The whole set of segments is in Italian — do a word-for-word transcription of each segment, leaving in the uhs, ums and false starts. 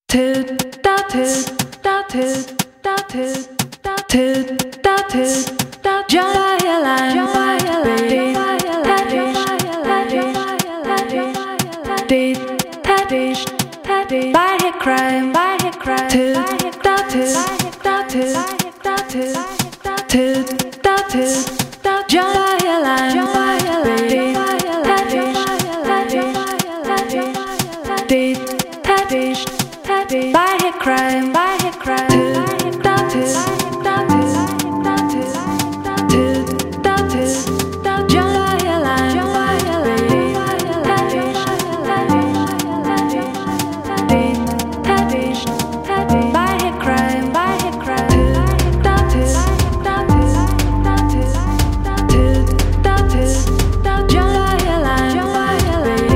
toot da toot da toot da toot da toot da toot da Joyland Joyland By her crime by her crime toot da toot da toot da toot da toot da toot da Joyland Joyland By her crime, by her crime, toot da toot da toot da toot toot da toot da Joyland Joyland By her crime, by her crime, toot da toot da toot da toot toot da toot da Joyland Joyland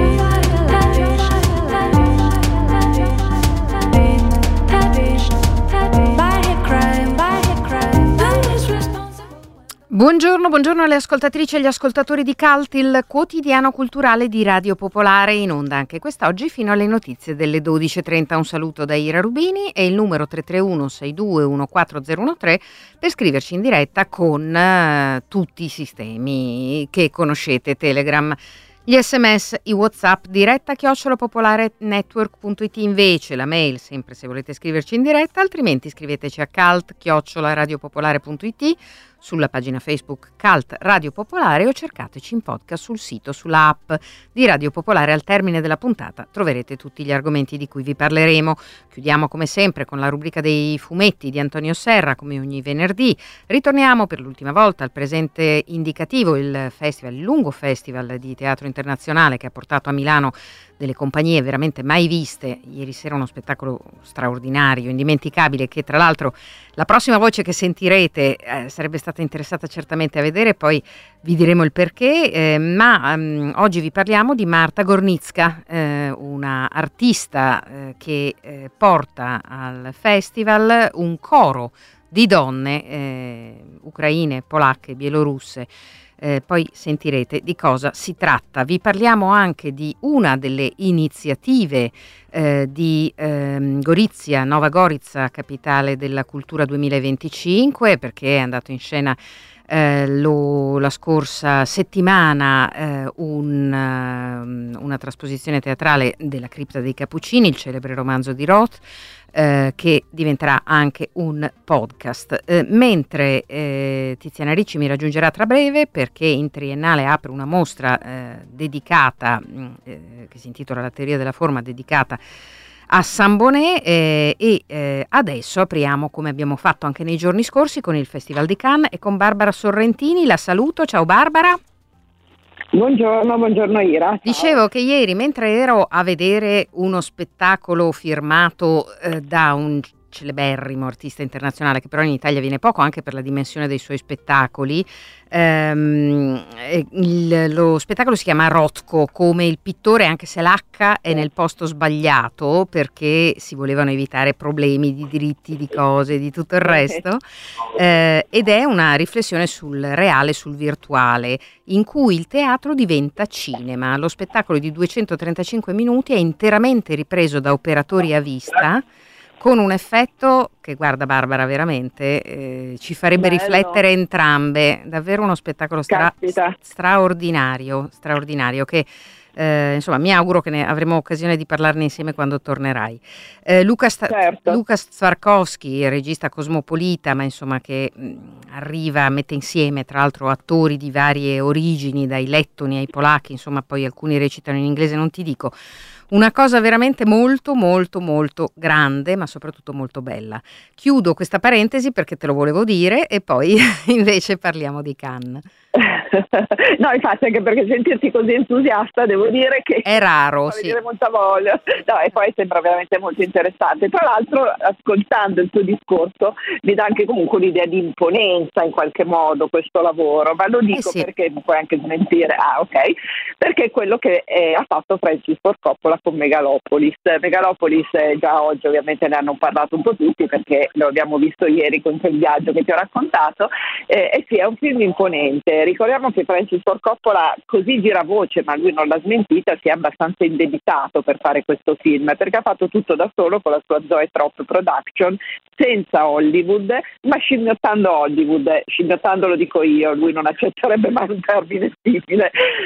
Buongiorno, buongiorno alle ascoltatrici e agli ascoltatori di Cult, il quotidiano culturale di Radio Popolare, in onda anche quest'oggi fino alle notizie delle dodici e trenta. Un saluto da Ira Rubini e il numero tre tre uno sei due uno quattro zero uno tre per scriverci in diretta con uh, tutti i sistemi che conoscete, Telegram, gli sms, i WhatsApp, diretta chiocciola popolare network punto it, invece la mail sempre se volete scriverci in diretta, altrimenti scriveteci a cult chiocciola radiopopolare punto it, sulla pagina Facebook Cult Radio Popolare o cercateci in podcast sul sito, sulla app di Radio Popolare. Al termine della puntata troverete tutti gli argomenti di cui vi parleremo. Chiudiamo come sempre con la rubrica dei fumetti di Antonio Serra, come ogni venerdì. Ritorniamo per l'ultima volta al presente indicativo, il festival, il lungo festival di teatro internazionale che ha portato a Milano delle compagnie veramente mai viste. Ieri sera uno spettacolo straordinario, indimenticabile, che tra l'altro la prossima voce che sentirete eh, sarebbe stata interessata certamente a vedere, poi vi diremo il perché, eh, ma um, oggi vi parliamo di Marta Gornicka, eh, una artista eh, che eh, porta al festival un coro di donne eh, ucraine, polacche, bielorusse. Eh, poi sentirete di cosa si tratta. Vi parliamo anche di una delle iniziative eh, di ehm, Gorizia, Nova Gorica, capitale della cultura duemilaventicinque, perché è andato in scena eh, lo, la scorsa settimana eh, un, uh, una trasposizione teatrale della Cripta dei Cappuccini, il celebre romanzo di Roth, Eh, che diventerà anche un podcast, eh, mentre eh, Tiziana Ricci mi raggiungerà tra breve perché in Triennale apre una mostra eh, dedicata eh, che si intitola La teoria della forma, dedicata a Saint-Bonnet, eh, e eh, adesso apriamo, come abbiamo fatto anche nei giorni scorsi, con il Festival di Cannes e con Barbara Sorrentini. La saluto, ciao Barbara. Buongiorno, buongiorno Ira. Ciao. Dicevo che ieri, mentre ero a vedere uno spettacolo firmato eh, da un celeberrimo artista internazionale, che però in Italia viene poco anche per la dimensione dei suoi spettacoli, ehm, il, lo spettacolo si chiama Rothko, come il pittore, anche se l'H è nel posto sbagliato, perché si volevano evitare problemi di diritti, di cose, di tutto il resto, eh, ed è una riflessione sul reale, sul virtuale, in cui il teatro diventa cinema. Lo spettacolo di duecentotrentacinque minuti è interamente ripreso da operatori a vista, con un effetto che, guarda Barbara, veramente eh, ci farebbe Bello. riflettere entrambe. Davvero uno spettacolo stra- straordinario, straordinario che eh, insomma mi auguro che ne avremo occasione di parlarne insieme quando tornerai. Eh, Luca, Sta- certo. Luca Stvarkowski, regista cosmopolita, ma insomma che mh, arriva, mette insieme tra l'altro attori di varie origini, dai lettoni ai polacchi, insomma poi alcuni recitano in inglese, non ti dico. Una cosa veramente molto molto molto grande, ma soprattutto molto bella. Chiudo questa parentesi perché te lo volevo dire e poi invece parliamo di Cannes. No, infatti, anche perché sentirti così entusiasta devo dire che è raro, fa sì. venire molta voglia. No, e poi sembra veramente molto interessante. Tra l'altro, ascoltando il tuo discorso, mi dà anche comunque un'idea di imponenza in qualche modo questo lavoro, ma lo dico eh sì. perché mi puoi anche smentire. Ah, ok. Perché è quello che eh, ha fatto Francis Ford Coppola con Megalopolis. Megalopolis eh, già oggi ovviamente ne hanno parlato un po' tutti perché lo abbiamo visto ieri con quel viaggio che ti ho raccontato, eh, e sì, è un film imponente. Ricordiamo che Francis Ford Coppola, così giravoce, ma lui non l'ha smentita, si è abbastanza indebitato per fare questo film, perché ha fatto tutto da solo con la sua Zoetrope Production, senza Hollywood, ma scimmiottando Hollywood, scimmiottando lo dico io, lui non accetterebbe mai un termine simile.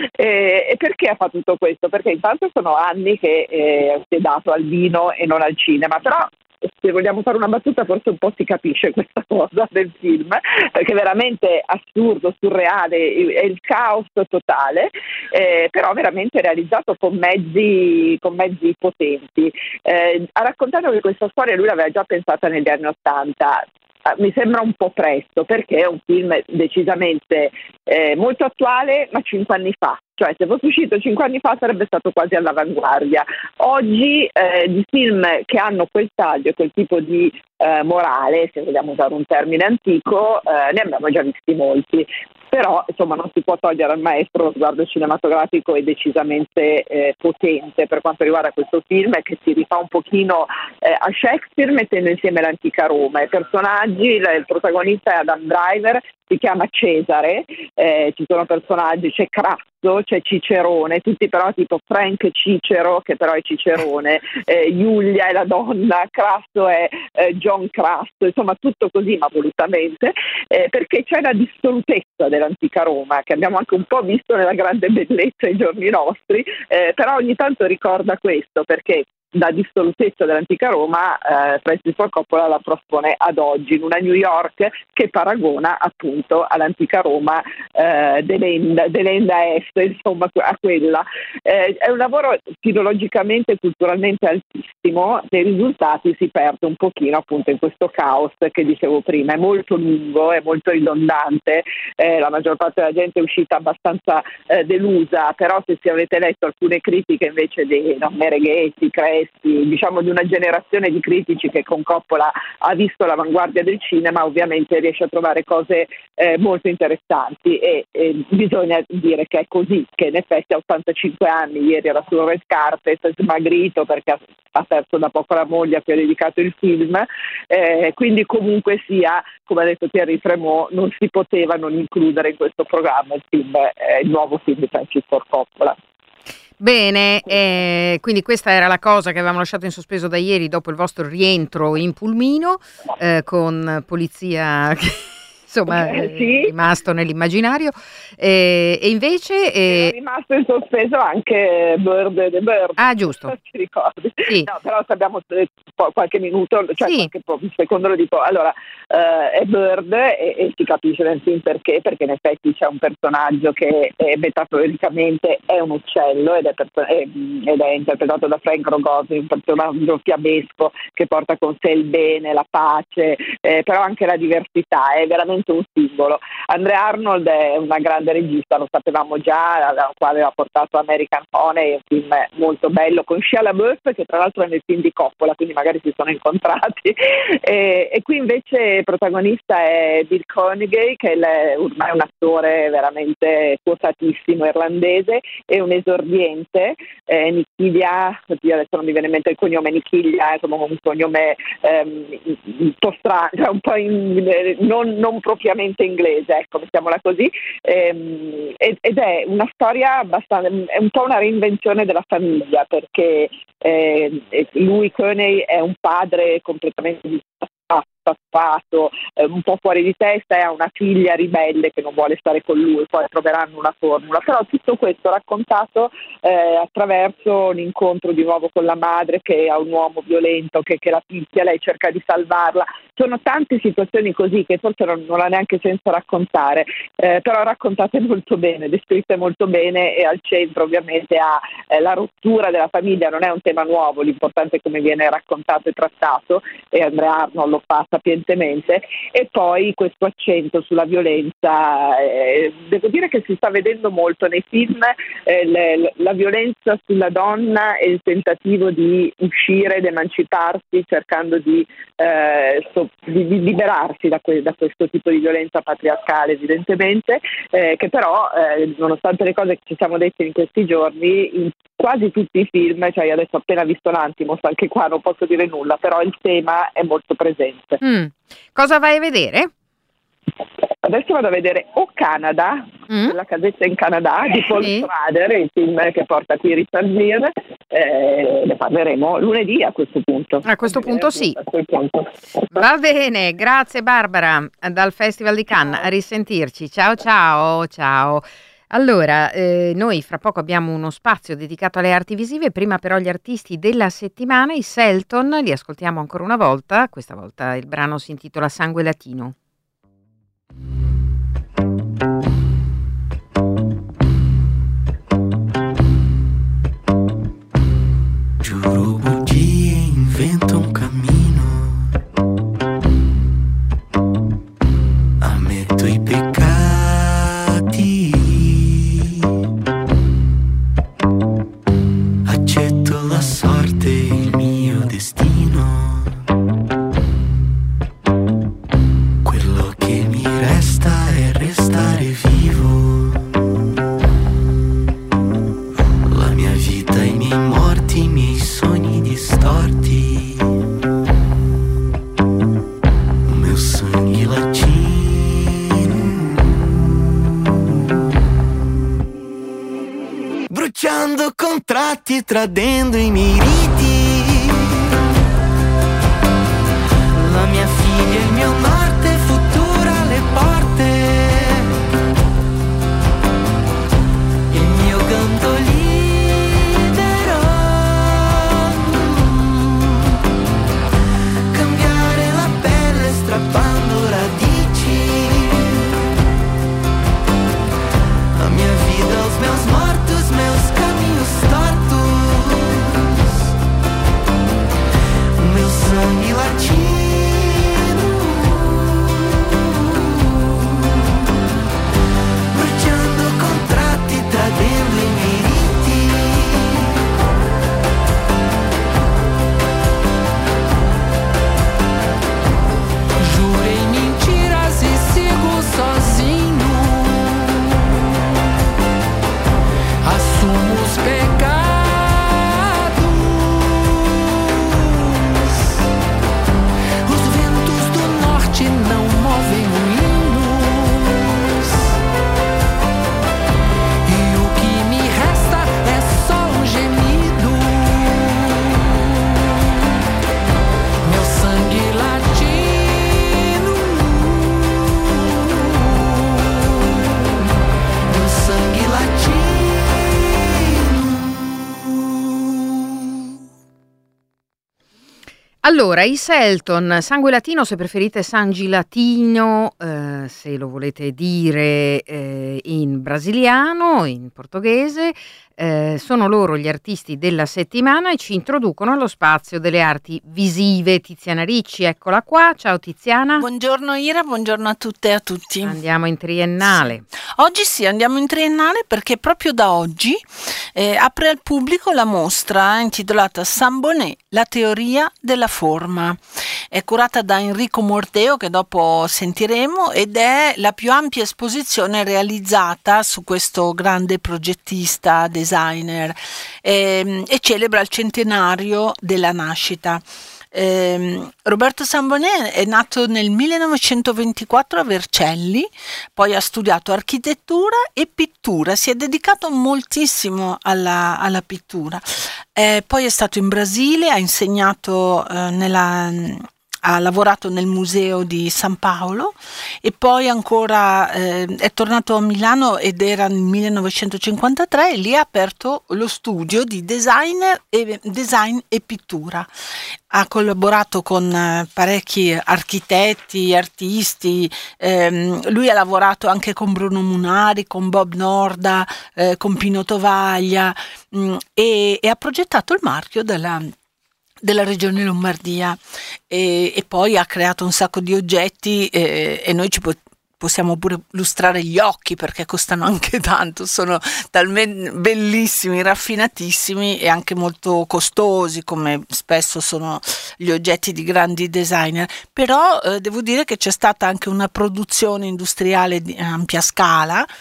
E, e perché ha fatto tutto questo? Perché intanto sono anni che eh, si è dato al vino e non al cinema, però se vogliamo fare una battuta forse un po' si capisce questa cosa del film, perché è veramente assurdo, surreale, è il caos totale, eh, però veramente realizzato con mezzi, con mezzi potenti. Eh, ha raccontato che questa storia lui l'aveva già pensata negli anni Ottanta. Mi sembra un po' presto perché è un film decisamente eh, molto attuale, ma cinque anni fa. Cioè, se fosse uscito cinque anni fa sarebbe stato quasi all'avanguardia. Oggi eh, di film che hanno quel taglio, quel tipo di eh, morale, se vogliamo usare un termine antico, eh, ne abbiamo già visti molti. Però insomma non si può togliere al maestro, lo sguardo cinematografico è decisamente eh, potente per quanto riguarda questo film, che si rifà un pochino eh, a Shakespeare mettendo insieme l'antica Roma. I personaggi, il, il protagonista è Adam Driver, si chiama Cesare, eh, ci sono personaggi, c'è Crasso, c'è Cicerone, tutti però tipo Frank Cicero, che però è Cicerone, eh, Giulia è la donna, Crasso è eh, John Crasso, insomma tutto così ma volutamente, eh, perché c'è la dissolutezza dell'antica Roma, che abbiamo anche un po' visto nella grande bellezza ai giorni nostri, eh, però ogni tanto ricorda questo, perché la dissolutezza dell'antica Roma eh, Francis Ford Coppola la propone ad oggi in una New York che paragona appunto all'antica Roma eh, dell'Enda, dell'Enda Est, insomma a quella. Eh, è un lavoro filologicamente e culturalmente altissimo, nei risultati si perde un pochino appunto in questo caos che dicevo prima, è molto lungo, è molto ridondante, eh, la maggior parte della gente è uscita abbastanza eh, delusa, però se si avete letto alcune critiche invece di no, Mereghetti, Cresti, diciamo di una generazione di critici che con Coppola ha visto l'avanguardia del cinema, ovviamente riesce a trovare cose eh, molto interessanti e, e bisogna dire che è così, che in effetti a ottantacinque anni, ieri era sul red carpet, è smagrito perché ha, ha perso da poco la moglie a cui ha dedicato il film, eh, quindi comunque sia, come ha detto Thierry Fremont, non si poteva non includere in questo programma il film, eh, il nuovo film di Francis Ford Coppola. Bene, eh, quindi questa era la cosa che avevamo lasciato in sospeso da ieri dopo il vostro rientro in pulmino eh, con polizia che insomma Eh, è sì. rimasto nell'immaginario eh, e invece È eh, rimasto in sospeso anche Bird the Bird. ah giusto Ti ricordi? sì. No, però se abbiamo eh, po- qualche minuto, cioè Sì. qualche po- secondo lo dico. Allora, eh, è Bird e, e si capisce nel film perché, perché in effetti c'è un personaggio che è, metaforicamente è un uccello ed è, perso- è- ed è interpretato da Frank Rogozzi, un personaggio fiabesco che porta con sé il bene, la pace, eh, però anche la diversità, è veramente un simbolo. Andrea Arnold è una grande regista, lo sapevamo già, la quale ha portato American Honey, un film molto bello con Shia LaBeouf, che tra l'altro è nel film di Coppola, quindi magari si sono incontrati, e, e qui invece il protagonista è Bill Conigay, che è ormai un attore veramente quotatissimo irlandese, è un esordiente, eh, Nichiglia, oddio, adesso non mi viene in mente il cognome, Nichiglia è come un cognome ehm, un po' strano, cioè un po' in, non, non propriamente inglese, ecco, mettiamola così, ehm, ed, ed è una storia abbastanza, è un po' una reinvenzione della famiglia, perché eh, lui, Coney, è un padre completamente disfatto, eh, un po' fuori di testa, e ha una figlia ribelle che non vuole stare con lui, poi troveranno una formula, però tutto questo raccontato eh, attraverso un incontro di nuovo con la madre che ha un uomo violento che, che la picchia, lei cerca di salvarla. Sono tante situazioni così che forse non, non ha neanche senso raccontare, eh, però raccontate molto bene, descritte molto bene, e al centro ovviamente ha eh, la rottura della famiglia. Non è un tema nuovo, l'importante è come viene raccontato e trattato, e Andrea Arnold lo fa sapientemente, e poi questo accento sulla violenza, eh, devo dire che si sta vedendo molto nei film, eh, le, la violenza sulla donna e il tentativo di uscire ed emanciparsi cercando di, eh, so, di, di liberarsi da, que, da questo tipo di violenza patriarcale evidentemente, eh, che però eh, nonostante le cose che ci siamo dette in questi giorni in quasi tutti i film, cioè io adesso ho appena visto Lantimos, anche qua non posso dire nulla, però il tema è molto presente. Mm. Cosa vai a vedere? Adesso vado a vedere O Canada, Mm. La casetta in Canada di Paul Sì. Schrader, il film che porta qui Richard Gere, eh, ne parleremo lunedì a questo punto. A questo punto sì. A quel punto. Va bene, grazie Barbara dal Festival di Cannes, a risentirci, ciao ciao ciao. Allora, eh, noi fra poco abbiamo uno spazio dedicato alle arti visive, prima però gli artisti della settimana, i Selton, li ascoltiamo ancora una volta, questa volta il brano si intitola Sangue Latino. Giuro bugie, invento un cammino, ammetto i peccati, accetto la sorte, il mio destino, quello che mi resta è restare vivo, la mia vita, i miei morti, i miei sogni distorti, o meu sangue latino, bruciando contratti, tradendo i miei riti, la mia figlia, il mio Marte, futuro alle porte, il mio canto libero, cambiare la pelle strappando radici, a minha vida, os meus mortos, meus caminhos tortos, o meu sangue latino, bruciando contratti, tradendo i miei riti, jurei mentiras e sigo sozinho, assumo os pecados, os ventos do norte não movem moinhos, e o que me resta é só um gemido, meu sangue latino, meu sangue latino. Allora, i Selton, Sangue Latino, se preferite Sangi Latino, eh, se lo volete dire eh, in brasiliano, in portoghese, eh, sono loro gli artisti della settimana e ci introducono allo spazio delle arti visive. Tiziana Ricci, eccola qua, ciao Tiziana. Buongiorno Ira, buongiorno a tutte e a tutti. Andiamo in triennale. Oggi sì, andiamo in triennale perché proprio da oggi eh, apre al pubblico la mostra intitolata Sambonet, la teoria della forma. È curata da Enrico Morteo, che dopo sentiremo, ed è la più ampia esposizione realizzata su questo grande progettista, designer, ehm, e celebra il centenario della nascita. Eh, Roberto Sambonet è nato nel millenovecentoventiquattro a Vercelli, poi ha studiato architettura e pittura, si è dedicato moltissimo alla, alla pittura, eh, poi è stato in Brasile, ha insegnato eh, nella... ha lavorato nel museo di San Paolo e poi ancora eh, è tornato a Milano ed era nel millenovecentocinquantatré e lì ha aperto lo studio di designer e, design e pittura. Ha collaborato con eh, parecchi architetti, artisti, ehm, lui ha lavorato anche con Bruno Munari, con Bob Norda, eh, con Pino Tovaglia mh, e, e ha progettato il marchio della della regione Lombardia e, e poi ha creato un sacco di oggetti e, e noi ci po- possiamo pure lustrare gli occhi perché costano anche tanto, sono talmente bellissimi, raffinatissimi e anche molto costosi, come spesso sono gli oggetti di grandi designer, però eh, devo dire che c'è stata anche una produzione industriale di ampia scala,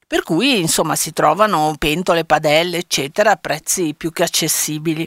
per cui insomma si trovano pentole, padelle eccetera a prezzi più che accessibili.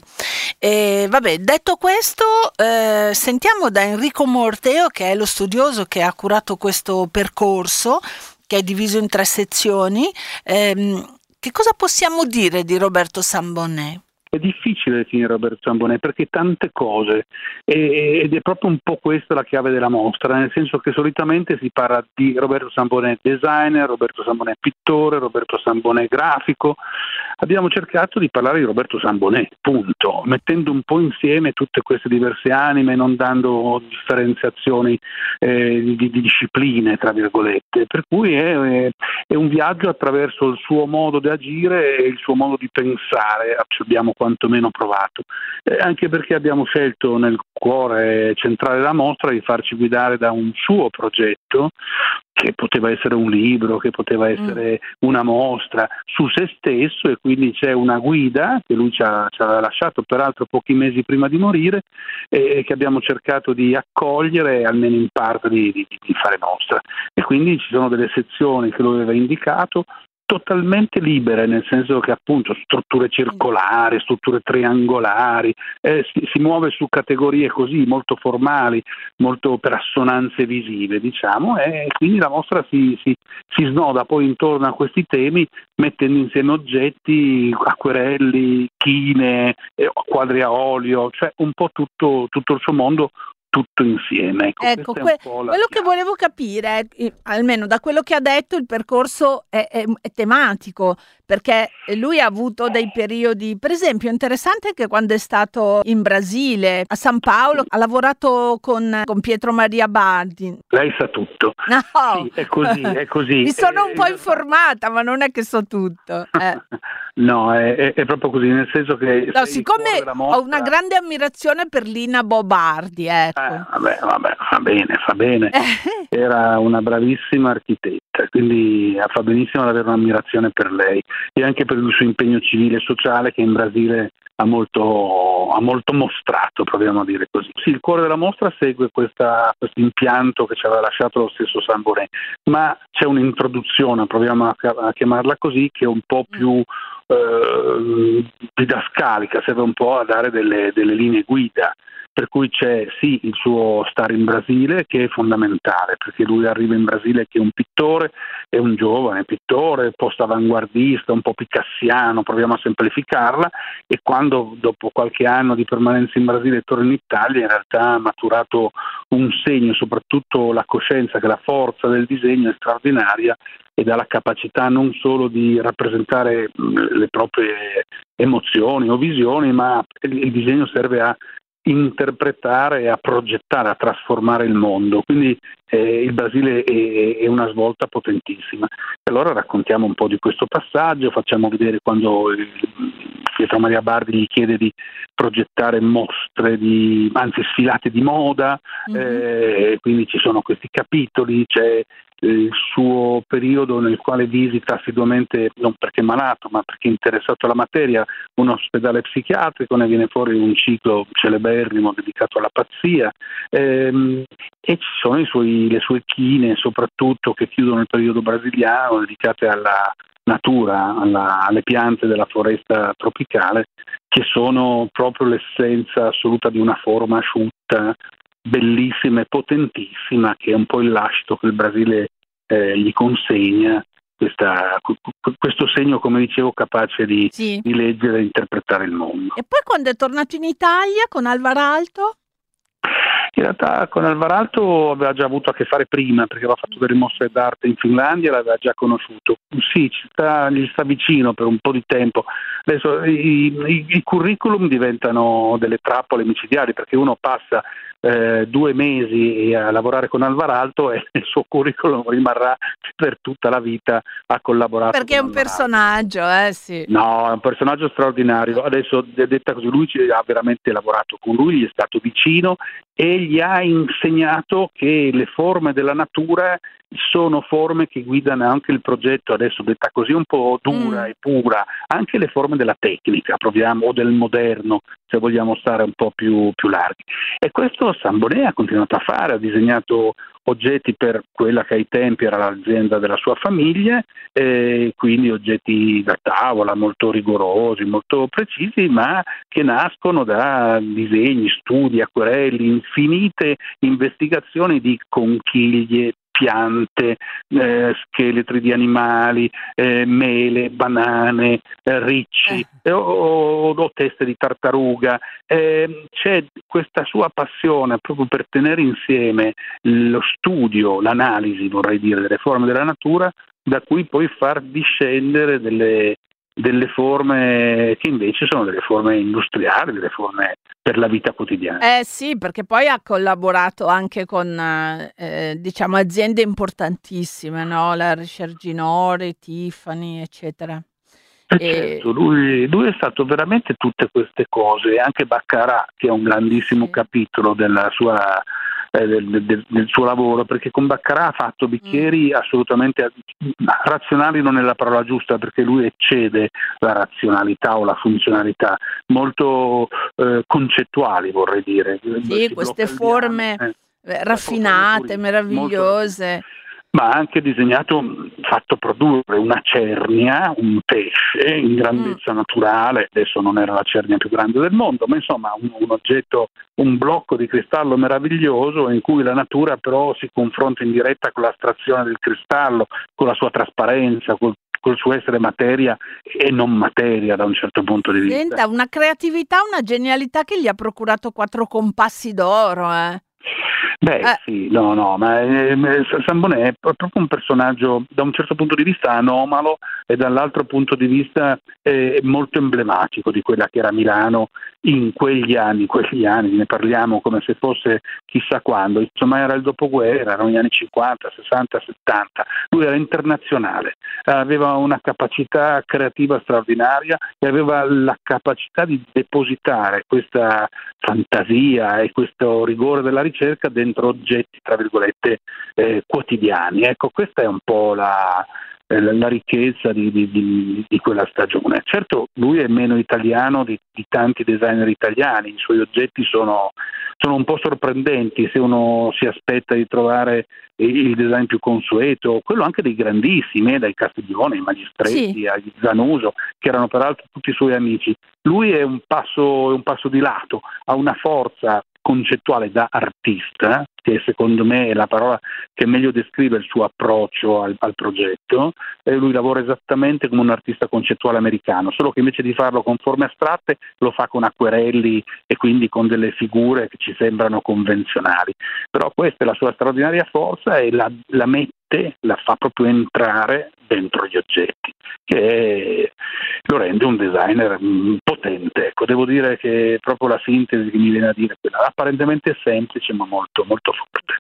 E vabbè, detto questo, eh, sentiamo da Enrico Morteo, che è lo studioso che ha curato questo percorso che è diviso in tre sezioni. Ehm, che cosa possiamo dire di Roberto Sambonè? È difficile definire Roberto Sambonè perché tante cose, ed è proprio un po' questa la chiave della mostra, nel senso che solitamente si parla di Roberto Sambonè designer, Roberto Sambonè pittore, Roberto Sambonè grafico. Abbiamo cercato di parlare di Roberto Sambonè, punto, mettendo un po' insieme tutte queste diverse anime, non dando differenziazioni eh, di, di discipline, tra virgolette, per cui è, è un viaggio attraverso il suo modo di agire e il suo modo di pensare. Abbiamo quantomeno provato, eh, anche perché abbiamo scelto nel cuore centrale della mostra di farci guidare da un suo progetto, che poteva essere un libro, che poteva essere mm. una mostra su se stesso, e quindi c'è una guida che lui ci ha, ci ha lasciato peraltro pochi mesi prima di morire, e che abbiamo cercato di accogliere almeno in parte di, di, di fare mostra. E quindi ci sono delle sezioni che lui aveva indicato totalmente libere, nel senso che appunto strutture circolari, strutture triangolari, eh, si, si muove su categorie così molto formali, molto per assonanze visive, diciamo, e quindi la mostra si, si, si snoda poi intorno a questi temi, mettendo insieme oggetti, acquerelli, chine, eh, quadri a olio, cioè un po' tutto, tutto il suo mondo, tutto insieme. Ecco, ecco que- quello che volevo capire, eh, almeno da quello che ha detto, il percorso è, è, è tematico, perché lui ha avuto dei periodi, per esempio interessante che quando è stato in Brasile, a San Paolo, ha lavorato con, con Pietro Maria Bardi. Lei sa tutto. No. Sì, è così, è così. Mi sono eh, un po' informata, ma non è che so tutto. Eh. No, è, è, è proprio così, nel senso che... No, siccome mostra... ho una grande ammirazione per Lina Bobardi, ecco. Eh, vabbè, vabbè, fa bene, fa bene. Era una bravissima architetta, quindi fa benissimo ad avere un'ammirazione per lei e anche per il suo impegno civile e sociale che in Brasile ha molto, ha molto mostrato, proviamo a dire così. Sì, il cuore della mostra segue questo impianto che ci aveva lasciato lo stesso Sambonè, ma c'è un'introduzione, proviamo a, a chiamarla così, che è un po' più eh, didascalica, serve un po' a dare delle, delle linee guida. Per cui c'è sì il suo stare in Brasile, che è fondamentale, perché lui arriva in Brasile che è un pittore, è un giovane pittore, post-avanguardista, un po' picassiano, proviamo a semplificarla, e quando dopo qualche anno di permanenza in Brasile torna in Italia, in realtà ha maturato un segno, soprattutto la coscienza che la forza del disegno è straordinaria ed ha la capacità non solo di rappresentare le proprie emozioni o visioni, ma il disegno serve a interpretare, a progettare, a trasformare il mondo. Quindi eh, il Brasile è, è una svolta potentissima. Allora raccontiamo un po' di questo passaggio, facciamo vedere quando il, Pietro Maria Bardi gli chiede di progettare mostre, di, anzi sfilate di moda, mm-hmm. eh, quindi ci sono questi capitoli, c'è il suo periodo nel quale visita assiduamente, non perché è malato, ma perché è interessato alla materia, un ospedale psichiatrico, ne viene fuori un ciclo celeberrimo dedicato alla pazzia, ehm, e ci sono i suoi, le sue chine soprattutto che chiudono il periodo brasiliano, dedicate alla natura, alla, alle piante della foresta tropicale, che sono proprio l'essenza assoluta di una forma asciutta, bellissima e potentissima, che è un po' il lascito che il Brasile eh, gli consegna, questa, questo segno, come dicevo, capace di, sì. di leggere e interpretare il mondo. E poi quando è tornato in Italia con Alvaralto? In realtà con Alvaralto aveva già avuto a che fare prima, perché aveva fatto delle mostre d'arte in Finlandia e l'aveva già conosciuto. Sì, ci sta, gli sta vicino per un po' di tempo. Adesso i, i, i curriculum diventano delle trappole micidiali, perché uno passa eh, due mesi a lavorare con Alvaralto e il suo curriculum rimarrà per tutta la vita, ha collaborato perché con è un personaggio, eh sì. No, è un personaggio straordinario. Adesso, detta così, lui ci ha veramente lavorato con lui, gli è stato vicino e gli ha insegnato che le forme della natura sono forme che guidano anche il progetto, adesso detta così un po' dura mm. e pura, anche le forme della tecnica, proviamo, o del moderno, se vogliamo stare un po' più, più larghi. E questo Sambonè ha continuato a fare, ha disegnato oggetti per quella che ai tempi era l'azienda della sua famiglia, eh, quindi oggetti da tavola molto rigorosi, molto precisi, ma che nascono da disegni, studi, acquerelli, infinite investigazioni di conchiglie, piante, eh, scheletri di animali, eh, mele, banane, eh, ricci eh. o, o, o teste di tartaruga. Eh, c'è questa sua passione proprio per tenere insieme lo studio, l'analisi, vorrei dire, delle forme della natura, da cui poi far discendere delle delle forme che invece sono delle forme industriali, delle forme per la vita quotidiana. Eh sì, perché poi ha collaborato anche con eh, diciamo aziende importantissime, no? La Richard Ginori, Tiffany, eccetera. Eh e... Certo, lui, lui è stato veramente tutte queste cose, anche Baccarat, che è un grandissimo sì. capitolo della sua Del, del, del suo lavoro, perché con Baccarat ha fatto bicchieri mm. assolutamente razionali, non è la parola giusta, perché lui eccede la razionalità o la funzionalità, molto eh, concettuali, vorrei dire. Sì, si queste forme eh, raffinate, meravigliose. Molto... ma ha anche disegnato, fatto produrre una cernia, un pesce in grandezza mm. naturale, adesso non era la cernia più grande del mondo, ma insomma un, un oggetto, un blocco di cristallo meraviglioso in cui la natura però si confronta in diretta con l'astrazione del cristallo, con la sua trasparenza, col, col suo essere materia e non materia da un certo punto di vista. Senta, una creatività, una genialità che gli ha procurato quattro compassi d'oro, eh. Beh eh. sì, no, no, ma eh, Sambonè è proprio un personaggio da un certo punto di vista anomalo e dall'altro punto di vista eh, molto emblematico di quella che era Milano in quegli anni, quegli anni, ne parliamo come se fosse chissà quando, insomma era il dopoguerra, erano gli anni cinquanta, sessanta, settanta, lui era internazionale, aveva una capacità creativa straordinaria e aveva la capacità di depositare questa fantasia e questo rigore della ricerca dentro oggetti, tra virgolette, eh, quotidiani. Ecco, questa è un po' la, la, la ricchezza di, di, di, di quella stagione. Certo, lui è meno italiano di, di tanti designer italiani, i suoi oggetti sono, sono un po' sorprendenti se uno si aspetta di trovare il design più consueto, quello anche dei grandissimi, eh, dai Castiglione, ai Magistretti, sì. agli Zanuso, che erano peraltro tutti i suoi amici. Lui è un passo, è un passo di lato, ha una forza concettuale da artista, che secondo me è la parola che meglio descrive il suo approccio al, al progetto, e lui lavora esattamente come un artista concettuale americano, solo che invece di farlo con forme astratte lo fa con acquerelli e quindi con delle figure che ci sembrano convenzionali. Però questa è la sua straordinaria forza e la, la mette, la fa proprio entrare dentro gli oggetti, che è, lo rende un designer mh, potente. Ecco, devo dire che è proprio la sintesi che mi viene a dire, quella apparentemente semplice ma molto molto forte.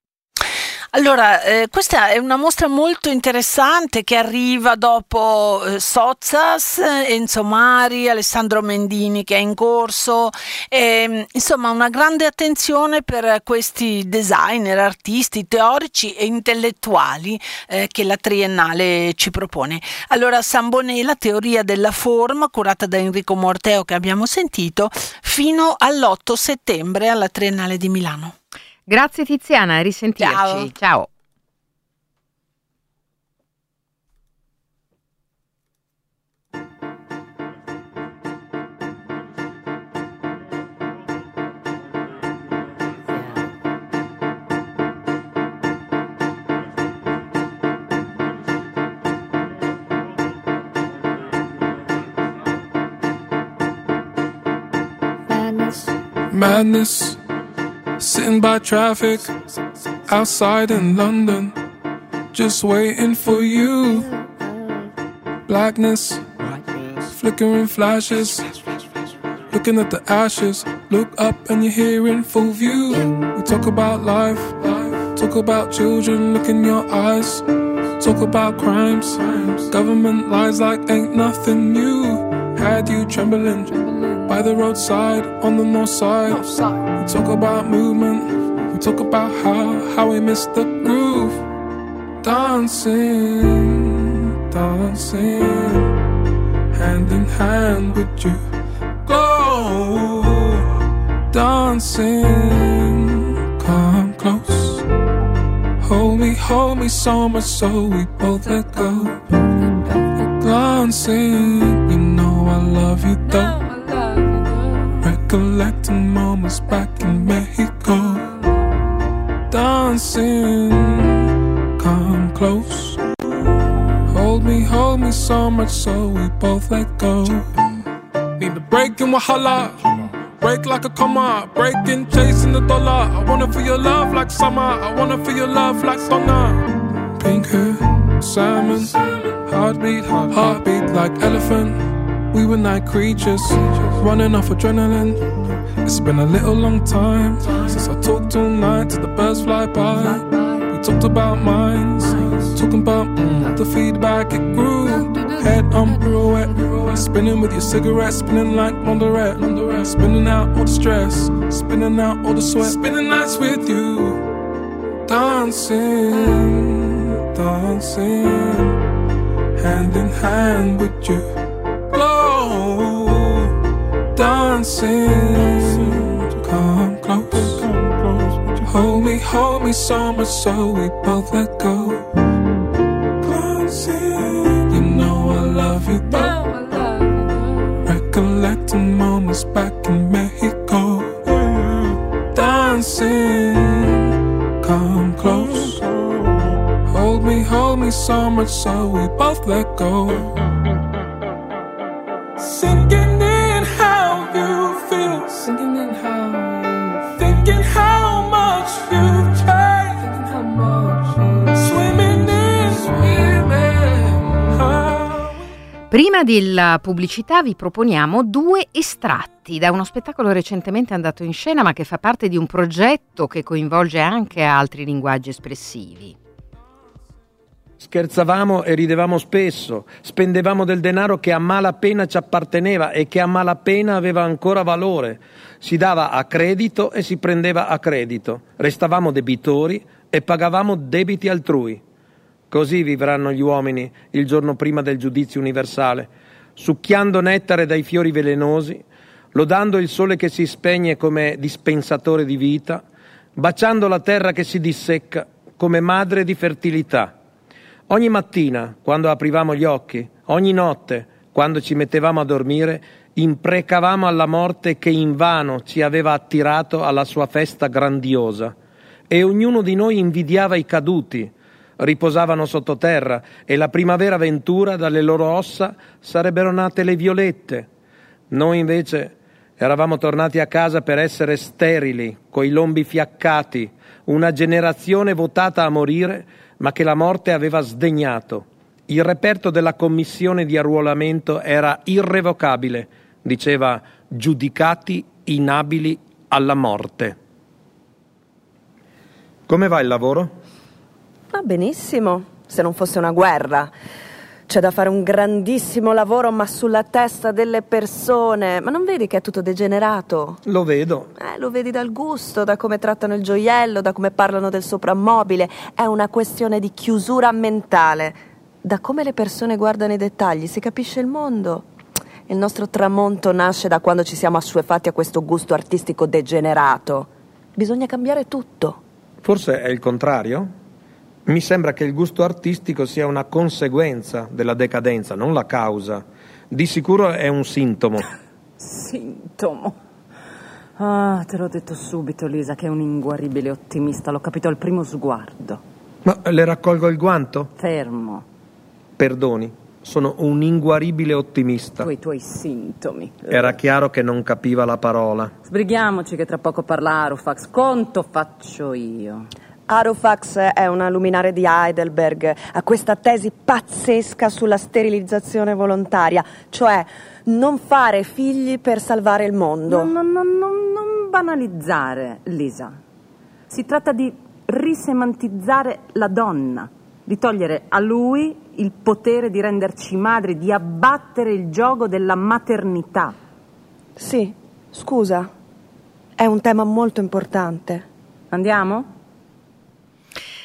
Allora, eh, questa è una mostra molto interessante che arriva dopo eh, Sozzas, Enzo Mari, Alessandro Mendini che è in corso, e, insomma una grande attenzione per questi designer, artisti, teorici e intellettuali eh, che la Triennale ci propone. Allora, Sambonè, la teoria della forma, curata da Enrico Morteo che abbiamo sentito, fino all'otto settembre alla Triennale di Milano. Grazie Tiziana, a risentirci. Ciao. Ciao. Madness, sitting by traffic, outside in London, just waiting for you. Blackness, flickering flashes, looking at the ashes. Look up and you're here in full view. We talk about life, talk about children, look in your eyes. Talk about crimes, government lies like ain't nothing new. Had you trembling by the roadside on the north side. We talk about movement, we talk about how, how we missed the groove. Dancing, dancing, hand in hand with you. Go, dancing, come close. Hold me, hold me so much so we both let go. Glancing, you know I love you though. Recollecting moments back in Mexico. Dancing, come close. Hold me, hold me so much so we both let go. Need to break in Wahala, break like a comma, breaking, chasing the dollar. I wanna feel your love like summer, I wanna feel your love like Donna. Pink hair, salmon, heartbeat, heartbeat like elephant. We were night creatures, running off adrenaline. It's been a little long time since I talked all night till the birds fly by. We talked about minds, talking about mm, the feedback it grew. Head on pirouette, spinning with your cigarette, spinning like Monterey. Spinning out all the stress, spinning out all the sweat, spinning nights with you. Dancing, dancing, hand in hand with you. Glow, dancing, come close. Hold me, hold me so much so we both let go. Dancing, you know I love you though. Recollecting moments back in Mexico. Dancing, come close. Hold me, hold me so much so we both let go. Sinking in how you feel, sinking in how you feel, thinking how much you've changed, thinking how much you've swimming in, swimming. How... Prima della pubblicità vi proponiamo due estratti da uno spettacolo recentemente andato in scena, ma che fa parte di un progetto che coinvolge anche altri linguaggi espressivi. Scherzavamo e ridevamo spesso, spendevamo del denaro che a malapena ci apparteneva e che a malapena aveva ancora valore. Si dava a credito e si prendeva a credito. Restavamo debitori e pagavamo debiti altrui. Così vivranno gli uomini il giorno prima del giudizio universale, succhiando nettare dai fiori velenosi, lodando il sole che si spegne come dispensatore di vita, baciando la terra che si dissecca come madre di fertilità. Ogni mattina, quando aprivamo gli occhi, ogni notte, quando ci mettevamo a dormire, imprecavamo alla morte che invano ci aveva attirato alla sua festa grandiosa. E ognuno di noi invidiava i caduti, riposavano sottoterra, e la primavera ventura dalle loro ossa sarebbero nate le violette. Noi invece eravamo tornati a casa per essere sterili, coi lombi fiaccati, una generazione votata a morire, ma che la morte aveva sdegnato. Il reperto della commissione di arruolamento era irrevocabile, diceva giudicati inabili alla morte. Come va il lavoro? Va benissimo, se non fosse una guerra. C'è da fare un grandissimo lavoro, ma sulla testa delle persone. Ma non vedi che è tutto degenerato? Lo vedo. Eh, lo vedi dal gusto, da come trattano il gioiello, da come parlano del soprammobile. È una questione di chiusura mentale. Da come le persone guardano i dettagli si capisce il mondo. Il nostro tramonto nasce da quando ci siamo assuefatti a questo gusto artistico degenerato. Bisogna cambiare tutto. Forse è il contrario? Mi sembra che il gusto artistico sia una conseguenza della decadenza, non la causa. Di sicuro è un sintomo. Sintomo? Ah, te l'ho detto subito, Lisa, che è un inguaribile ottimista. L'ho capito al primo sguardo. Ma le raccolgo il guanto? Fermo. Perdoni, sono un inguaribile ottimista. Tu e i tuoi sintomi. Era chiaro che non capiva la parola. Sbrighiamoci che tra poco parla Arufax. Conto faccio io. Arufax è una luminare di Heidelberg, ha questa tesi pazzesca sulla sterilizzazione volontaria, cioè non fare figli per salvare il mondo. No, no, no, no, non banalizzare, Lisa. Si tratta di risemantizzare la donna, di togliere a lui il potere di renderci madri, di abbattere il giogo della maternità. Sì, scusa, è un tema molto importante. Andiamo?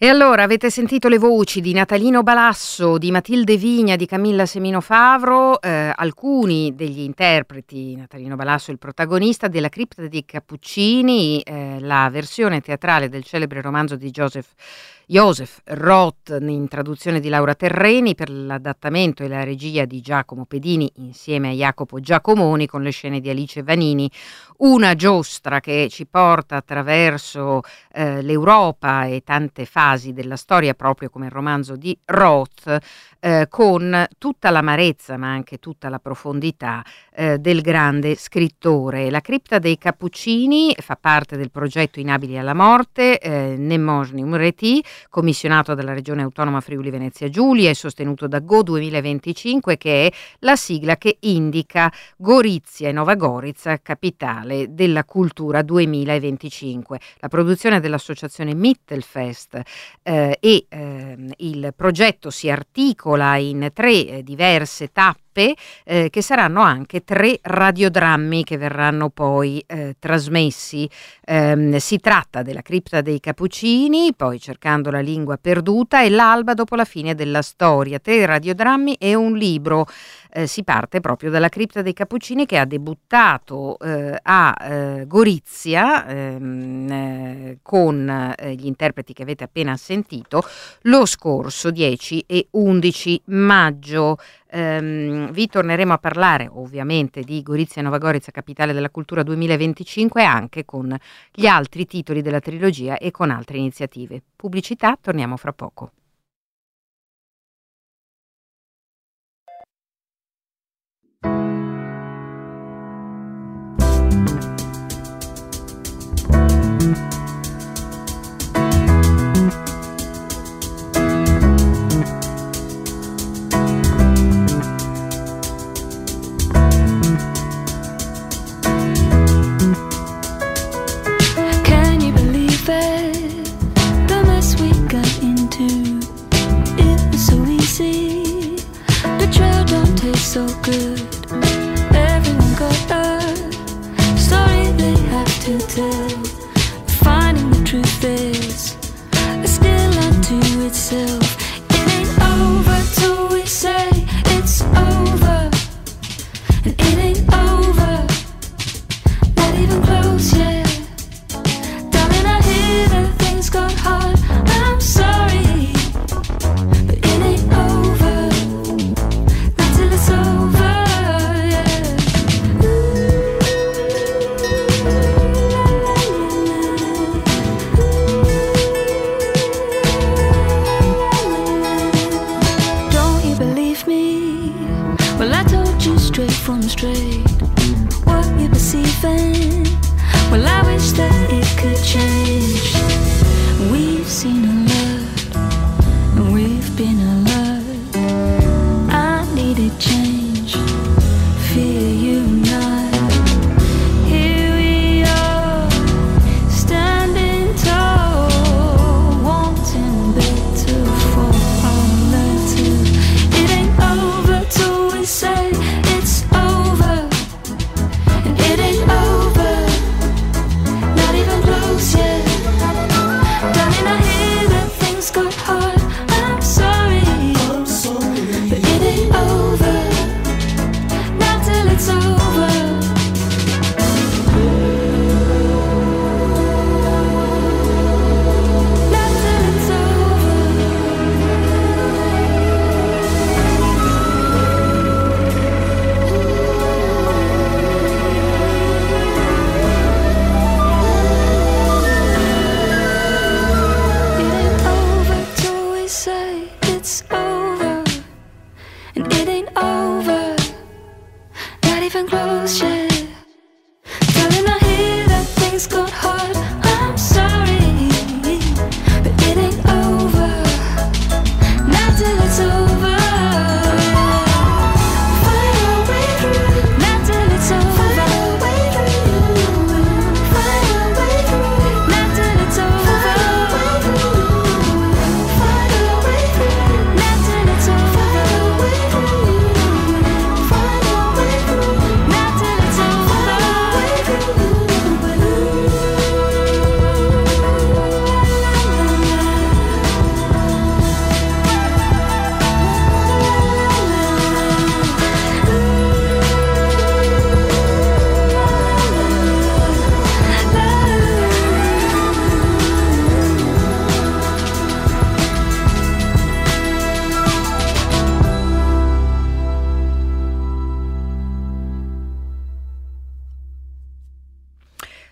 E allora avete sentito le voci di Natalino Balasso, di Matilde Vigna, di Camilla Semino Favro, eh, alcuni degli interpreti, Natalino Balasso il protagonista, della Cripta dei Cappuccini, eh, la versione teatrale del celebre romanzo di Joseph Joseph Roth in traduzione di Laura Terreni, per l'adattamento e la regia di Giacomo Pedini insieme a Jacopo Giacomoni, con le scene di Alice Vanini, una giostra che ci porta attraverso eh, l'Europa e tante fasi della storia, proprio come il romanzo di Roth, eh, con tutta l'amarezza ma anche tutta la profondità eh, del grande scrittore. La Cripta dei Cappuccini fa parte del progetto Inabili alla morte, eh, Nemojnium Reti, commissionato dalla Regione Autonoma Friuli Venezia Giulia e sostenuto da Go duemilaventicinque, che è la sigla che indica Gorizia e Nova Gorica, capitale della cultura duemilaventicinque. La produzione dell'associazione Mittelfest eh, e eh, il progetto si articola in tre eh, diverse tappe Eh, che saranno anche tre radiodrammi che verranno poi eh, trasmessi. Eh, si tratta della Cripta dei Cappuccini, poi Cercando la lingua perduta e L'alba dopo la fine della storia. Tre radiodrammi e un libro. Eh, si parte proprio dalla Cripta dei Cappuccini, che ha debuttato eh, a eh, Gorizia ehm, eh, con eh, gli interpreti che avete appena sentito lo scorso dieci e undici maggio. Um, vi torneremo a parlare ovviamente di Gorizia e Nova Gorica, capitale della cultura duemilaventicinque, anche con gli altri titoli della trilogia e con altre iniziative. Pubblicità, torniamo fra poco. So good, everyone got a story they have to tell. Finding the truth is still unto itself. It ain't over till we say it's over, and it ain't over, not even close yet. Darling, I hear that things got hard. I'm sorry, but it ain't over. It's over, yeah. Don't you believe me? Well, I told you straight from straight what you're perceiving. Well, I wish that it could change. We've seen a lot, and we've been a lot. Needed change, fear you not. Here we are, standing tall, wanting better for all I do. It ain't over till we say it's over,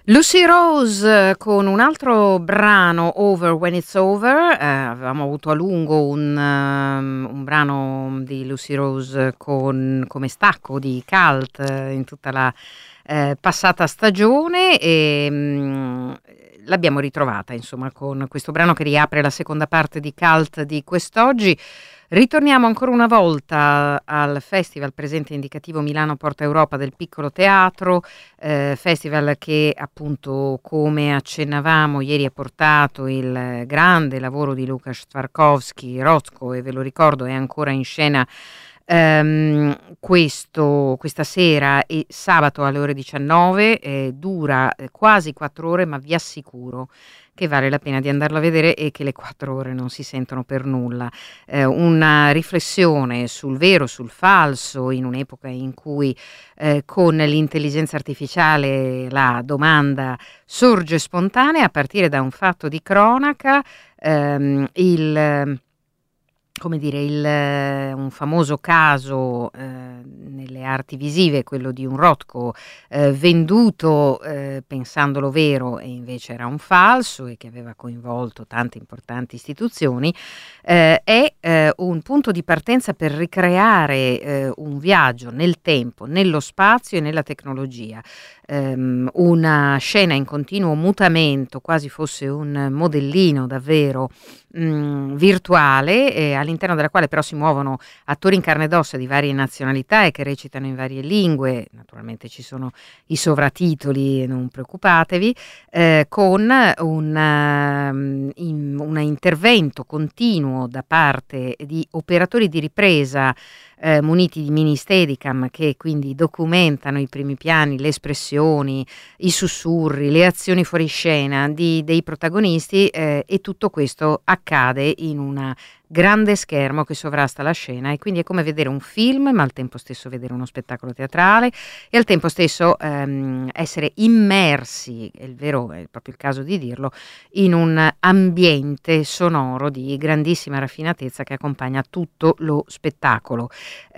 Lucy Rose con un altro brano, Over When It's Over. Eh, avevamo avuto a lungo un, um, un brano di Lucy Rose con, come stacco di cult eh, in tutta la eh, passata stagione e um, l'abbiamo ritrovata insomma con questo brano che riapre la seconda parte di cult di quest'oggi. Ritorniamo ancora una volta al Festival Presente Indicativo Milano Porta Europa del Piccolo Teatro, eh, festival che appunto, come accennavamo ieri, ha portato il grande lavoro di Luca Stvarkovsky, Rothko, e ve lo ricordo è ancora in scena ehm, questo, questa sera e sabato alle ore diciannove, eh, dura eh, quasi quattro ore, ma vi assicuro che vale la pena di andarlo a vedere e che le quattro ore non si sentono per nulla. Eh, una riflessione sul vero, sul falso, in un'epoca in cui eh, con l'intelligenza artificiale la domanda sorge spontanea a partire da un fatto di cronaca, ehm, il... come dire, il, un famoso caso eh, nelle arti visive, quello di un Rothko eh, venduto eh, pensandolo vero e invece era un falso e che aveva coinvolto tante importanti istituzioni, eh, è eh, un punto di partenza per ricreare eh, un viaggio nel tempo, nello spazio e nella tecnologia. Um, una scena in continuo mutamento, quasi fosse un modellino davvero um, virtuale, eh, all'interno della quale però si muovono attori in carne ed ossa di varie nazionalità e che recitano in varie lingue. Naturalmente ci sono i sovratitoli, non preoccupatevi, eh, con un, um, in, un intervento continuo da parte di operatori di ripresa Eh, muniti di mini steadicam che quindi documentano i primi piani, le espressioni, i sussurri, le azioni fuori scena di, dei protagonisti eh, e tutto questo accade in una grande schermo che sovrasta la scena e quindi è come vedere un film ma al tempo stesso vedere uno spettacolo teatrale e al tempo stesso ehm, essere immersi, è il vero, è proprio il caso di dirlo, in un ambiente sonoro di grandissima raffinatezza che accompagna tutto lo spettacolo.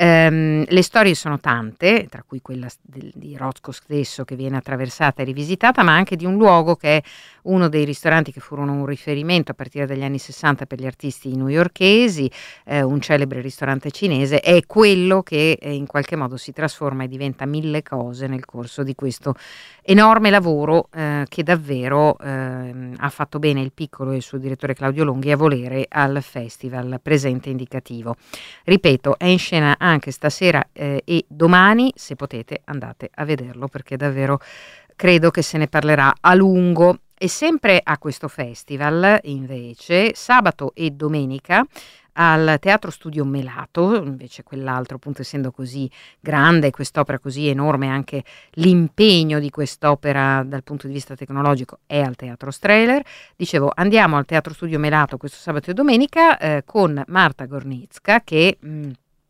Um, le storie sono tante, tra cui quella del, di Rothko stesso che viene attraversata e rivisitata, ma anche di un luogo che è uno dei ristoranti che furono un riferimento a partire dagli anni sessanta per gli artisti newyorkesi, eh, un celebre ristorante cinese, è quello che eh, in qualche modo si trasforma e diventa mille cose nel corso di questo enorme lavoro eh, che davvero eh, ha fatto bene il Piccolo e il suo direttore Claudio Longhi a volere al Festival Presente Indicativo. Ripeto, è in scena anche stasera eh, e domani, se potete andate a vederlo perché davvero credo che se ne parlerà a lungo. E sempre a questo festival invece sabato e domenica al Teatro Studio Melato, invece quell'altro appunto essendo così grande, quest'opera così enorme, anche l'impegno di quest'opera dal punto di vista tecnologico è al Teatro Strehler. Dicevo, andiamo al Teatro Studio Melato questo sabato e domenica eh, con Marta Gornicka che mh,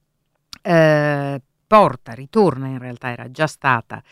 eh, porta, ritorna, in realtà era già stata